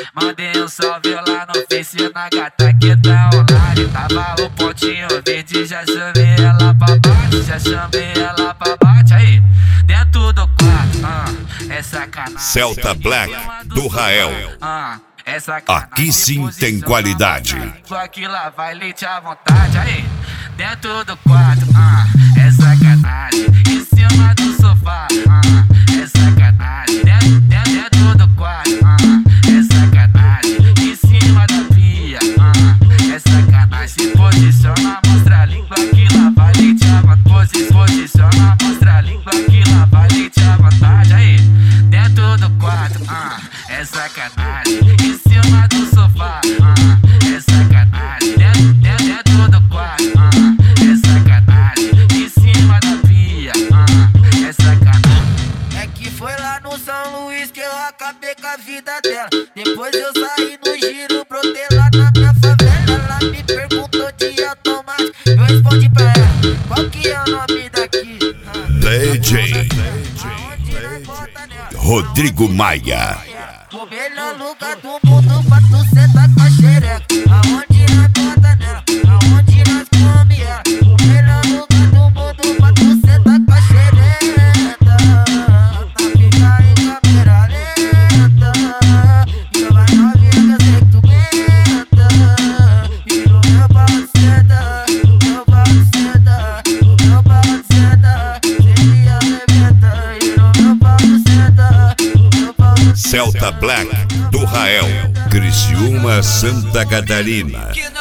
Mandei um salve lá no Face na gata que tá online. Tava o pontinho verde, já chamei ela pra bate. Já chamei ela pra bate aí, dentro do quarto, é sacanagem. Celta Black do Rael. É sacanagem. Aqui sim tem qualidade. Aqui lá vai leite à vontade aí, dentro do quarto, é sacanagem. Em cima do sofá, é sacanagem. Dentro do quarto, é sacanagem. Em cima da pia, é sacanagem. Se posiciona, mostra a língua que lá vai leite à vontade. Posiciona, mostra a língua que lá vai leite à vontade aí, dentro do quarto, é sacanagem. Em cima do sofá, é sacanagem. Dentro do quarto, é sacanagem. Em cima da pia, é sacanagem. É que foi lá no São Luís que eu acabei com a vida dela. Depois eu saí no giro, brotei lá na minha favela. Ela me perguntou de automático, eu respondi pra ela: qual que é o nome daqui? DJ Rodrigo Maia. O melhor lugar do mundo pra tu sentar com a xereca. Aonde nós bota nela, aonde nós come ela. O melhor lugar do mundo pra tu sentar com a xereca. Tá ficar em câmera lenta. E vai novinha que eu sei que tu aguenta. E no meu pau senta, no meu pau senta, no meu pau senta. Ele arrebenta. E no meu pau senta, no meu pau senta. Celta Black do Rael, Criciúma, Santa Catarina.